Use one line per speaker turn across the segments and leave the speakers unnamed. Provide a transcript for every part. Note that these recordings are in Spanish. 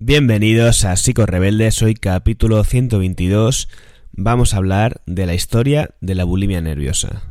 Bienvenidos a Psico Rebeldes, hoy capítulo 122. Vamos a hablar de la historia de la bulimia nerviosa.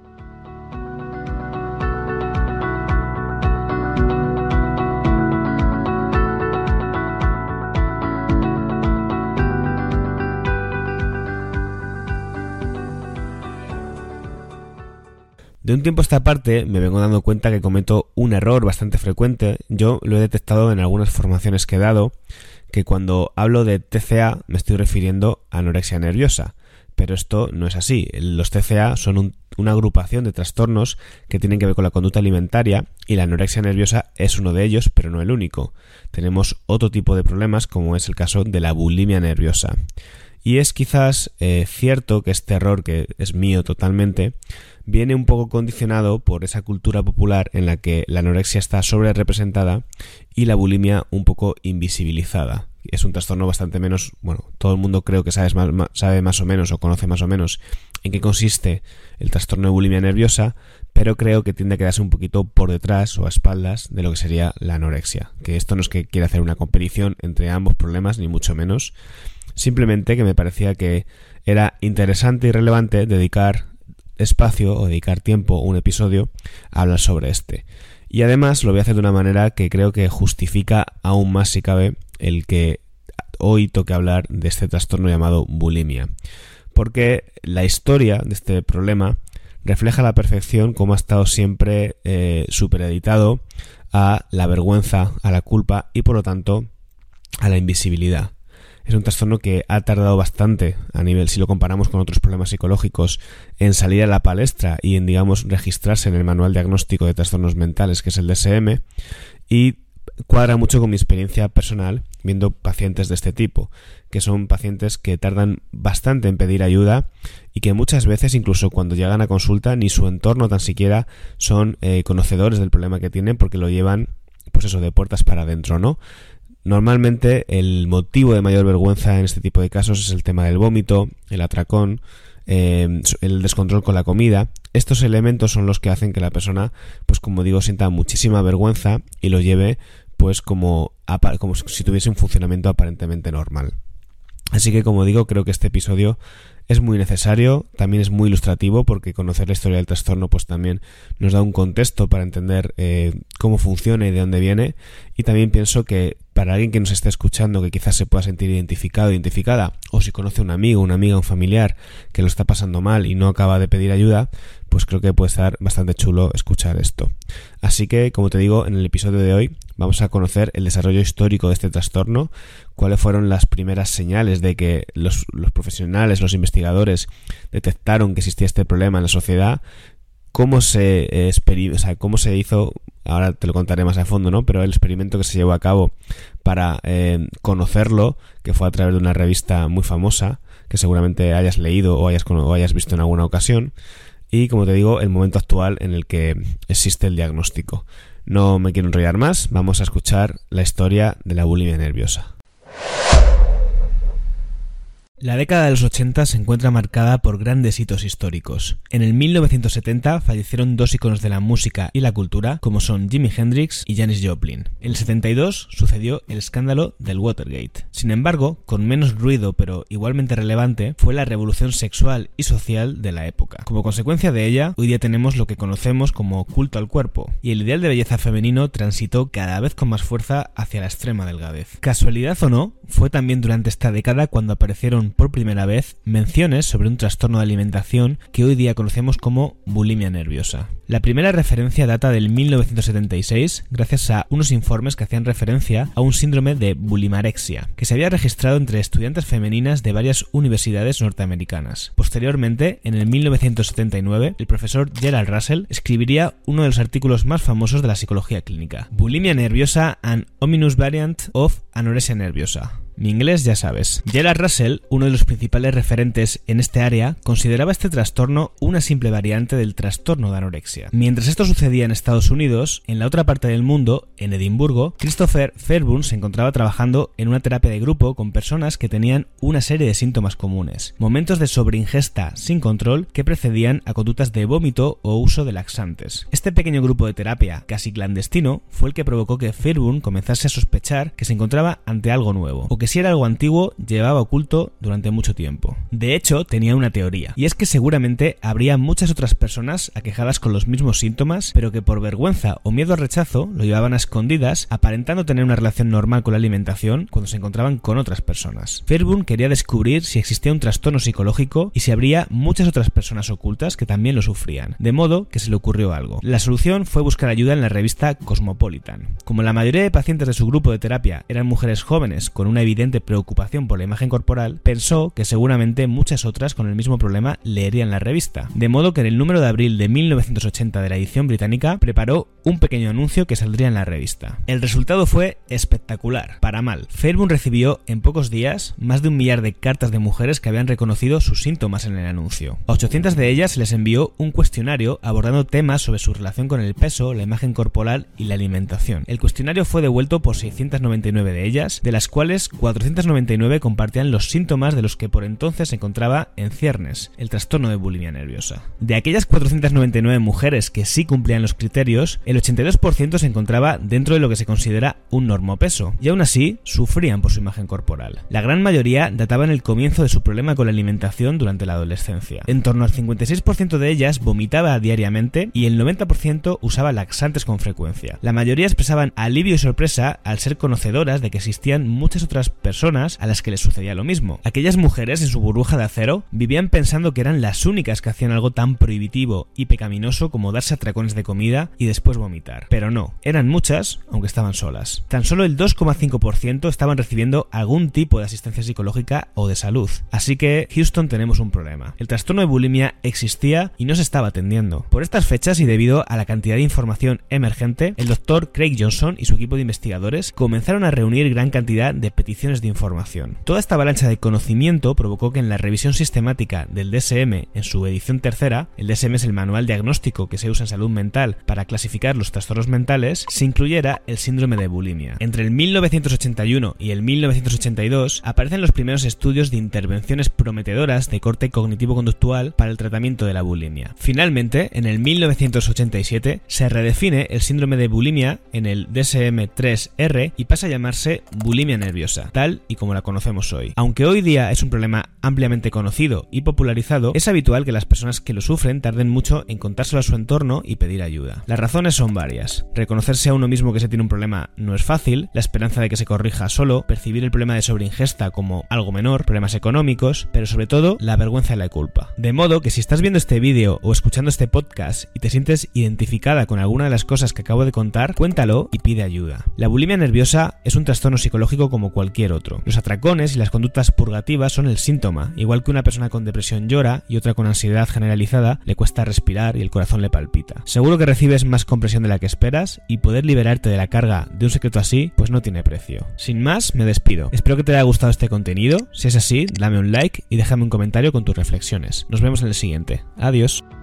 De un tiempo a esta parte me vengo dando cuenta que cometo un error bastante frecuente. Yo lo he detectado en algunas formaciones que he dado, que cuando hablo de TCA me estoy refiriendo a anorexia nerviosa, pero esto no es así. Los TCA son una agrupación de trastornos que tienen que ver con la conducta alimentaria y la anorexia nerviosa es uno de ellos, pero no el único. Tenemos otro tipo de problemas como es el caso de la bulimia nerviosa. Y es quizás cierto que este error, que es mío totalmente, viene un poco condicionado por esa cultura popular en la que la anorexia está sobre representada y la bulimia un poco invisibilizada. Es un trastorno bastante menos, todo el mundo creo que sabe más o menos o conoce más o menos en qué consiste el trastorno de bulimia nerviosa, pero creo que tiende a quedarse un poquito por detrás o a espaldas de lo que sería la anorexia. Que esto no es que quiera hacer una competición entre ambos problemas, ni mucho menos. Simplemente que me parecía que era interesante y relevante dedicar espacio o dedicar tiempo, un episodio, a hablar sobre este. Y además lo voy a hacer de una manera que creo que justifica aún más, si cabe, el que hoy toque hablar de este trastorno llamado bulimia. Porque la historia de este problema refleja a la perfección cómo ha estado siempre supereditado a la vergüenza, a la culpa y por lo tanto a la invisibilidad. Es un trastorno que ha tardado bastante a nivel, si lo comparamos con otros problemas psicológicos, en salir a la palestra y en, registrarse en el Manual Diagnóstico de Trastornos Mentales, que es el DSM, y cuadra mucho con mi experiencia personal viendo pacientes de este tipo, que son pacientes que tardan bastante en pedir ayuda y que muchas veces, incluso cuando llegan a consulta, ni su entorno tan siquiera son conocedores del problema que tienen porque lo llevan, de puertas para adentro, ¿no? Normalmente el motivo de mayor vergüenza en este tipo de casos es el tema del vómito, el atracón, el descontrol con la comida. Estos elementos son los que hacen que la persona, sienta muchísima vergüenza y lo lleve como si tuviese un funcionamiento aparentemente normal. Así que, creo que este episodio es muy necesario, también es muy ilustrativo porque conocer la historia del trastorno también nos da un contexto para entender cómo funciona y de dónde viene, y también pienso que para alguien que nos esté escuchando que quizás se pueda sentir identificado, identificada, o si conoce a un amigo, una amiga, un familiar que lo está pasando mal y no acaba de pedir ayuda, creo que puede estar bastante chulo escuchar esto. Así que, como te digo, en el episodio de hoy vamos a conocer el desarrollo histórico de este trastorno, cuáles fueron las primeras señales de que los profesionales, los investigadores detectaron que existía este problema en la sociedad, cómo se hizo, ahora te lo contaré más a fondo, ¿no? Pero el experimento que se llevó a cabo para conocerlo, que fue a través de una revista muy famosa, que seguramente hayas leído o hayas visto en alguna ocasión, y como te digo, el momento actual en el que existe el diagnóstico. No me quiero enrollar más, vamos a escuchar la historia de la bulimia nerviosa. La década de los 80 se encuentra marcada por grandes hitos históricos. En el 1970 fallecieron dos iconos de la música y la cultura, como son Jimi Hendrix y Janis Joplin. En el 72 sucedió el escándalo del Watergate. Sin embargo, con menos ruido pero igualmente relevante, fue la revolución sexual y social de la época. Como consecuencia de ella, hoy día tenemos lo que conocemos como culto al cuerpo, y el ideal de belleza femenino transitó cada vez con más fuerza hacia la extrema delgadez. Casualidad o no, fue también durante esta década cuando aparecieron por primera vez menciones sobre un trastorno de alimentación que hoy día conocemos como bulimia nerviosa. La primera referencia data del 1976 gracias a unos informes que hacían referencia a un síndrome de bulimarexia que se había registrado entre estudiantes femeninas de varias universidades norteamericanas. Posteriormente, en el 1979, el profesor Gerald Russell escribiría uno de los artículos más famosos de la psicología clínica, Bulimia nerviosa, an ominous variant of anorexia nerviosa, Mi inglés ya sabes. Gerald Russell, uno de los principales referentes en este área, consideraba este trastorno una simple variante del trastorno de anorexia. Mientras esto sucedía en Estados Unidos, en la otra parte del mundo, en Edimburgo, Christopher Fairburn se encontraba trabajando en una terapia de grupo con personas que tenían una serie de síntomas comunes. Momentos de sobreingesta sin control que precedían a conductas de vómito o uso de laxantes. Este pequeño grupo de terapia, casi clandestino, fue el que provocó que Fairburn comenzase a sospechar que se encontraba ante algo nuevo, o que si era algo antiguo, llevaba oculto durante mucho tiempo. De hecho, tenía una teoría, y es que seguramente habría muchas otras personas aquejadas con los mismos síntomas, pero que por vergüenza o miedo al rechazo lo llevaban a escondidas, aparentando tener una relación normal con la alimentación cuando se encontraban con otras personas. Fairburn quería descubrir si existía un trastorno psicológico y si habría muchas otras personas ocultas que también lo sufrían, de modo que se le ocurrió algo. La solución fue buscar ayuda en la revista Cosmopolitan. Como la mayoría de pacientes de su grupo de terapia eran mujeres jóvenes con una evidente preocupación por la imagen corporal, pensó que seguramente muchas otras con el mismo problema leerían la revista, de modo que en el número de abril de 1980 de la edición británica preparó un pequeño anuncio que saldría en la revista. El resultado fue espectacular, para mal. Fairburn recibió en pocos días más de 1 millar de cartas de mujeres que habían reconocido sus síntomas en el anuncio. A 800 de ellas se les envió un cuestionario abordando temas sobre su relación con el peso, la imagen corporal y la alimentación. El cuestionario fue devuelto por 699 de ellas, de las cuales 499 compartían los síntomas de los que por entonces se encontraba en ciernes, el trastorno de bulimia nerviosa. De aquellas 499 mujeres que sí cumplían los criterios, el 82% se encontraba dentro de lo que se considera un normopeso, y aún así sufrían por su imagen corporal. La gran mayoría databan el comienzo de su problema con la alimentación durante la adolescencia. En torno al 56% de ellas vomitaba diariamente y el 90% usaba laxantes con frecuencia. La mayoría expresaban alivio y sorpresa al ser conocedoras de que existían muchas otras personas a las que les sucedía lo mismo. Aquellas mujeres en su burbuja de acero vivían pensando que eran las únicas que hacían algo tan prohibitivo y pecaminoso como darse atracones de comida y después vomitar. Pero no, eran muchas, aunque estaban solas. Tan solo el 2,5% estaban recibiendo algún tipo de asistencia psicológica o de salud. Así que, Houston, tenemos un problema. El trastorno de bulimia existía y no se estaba atendiendo. Por estas fechas y debido a la cantidad de información emergente, el Dr. Craig Johnson y su equipo de investigadores comenzaron a reunir gran cantidad de peticiones de información. Toda esta avalancha de conocimiento provocó que en la revisión sistemática del DSM en su edición tercera, el DSM es el manual diagnóstico que se usa en salud mental para clasificar los trastornos mentales, se incluyera el síndrome de bulimia. Entre el 1981 y el 1982 aparecen los primeros estudios de intervenciones prometedoras de corte cognitivo-conductual para el tratamiento de la bulimia. Finalmente, en el 1987 se redefine el síndrome de bulimia en el DSM-3R y pasa a llamarse bulimia nerviosa, tal y como la conocemos hoy. Aunque hoy día es un problema ampliamente conocido y popularizado, es habitual que las personas que lo sufren tarden mucho en contárselo a su entorno y pedir ayuda. Las razones son varias. Reconocerse a uno mismo que se tiene un problema no es fácil, la esperanza de que se corrija solo, percibir el problema de sobreingesta como algo menor, problemas económicos, pero sobre todo la vergüenza y la culpa. De modo que si estás viendo este vídeo o escuchando este podcast y te sientes identificada con alguna de las cosas que acabo de contar, cuéntalo y pide ayuda. La bulimia nerviosa es un trastorno psicológico como cualquier otro. Los atracones y las conductas purgativas son el síntoma, igual que una persona con depresión llora y otra con ansiedad generalizada le cuesta respirar y el corazón le palpita. Seguro que recibes más compresión de la que esperas y poder liberarte de la carga de un secreto así, pues no tiene precio. Sin más, me despido. Espero que te haya gustado este contenido. Si es así, dame un like y déjame un comentario con tus reflexiones. Nos vemos en el siguiente. Adiós.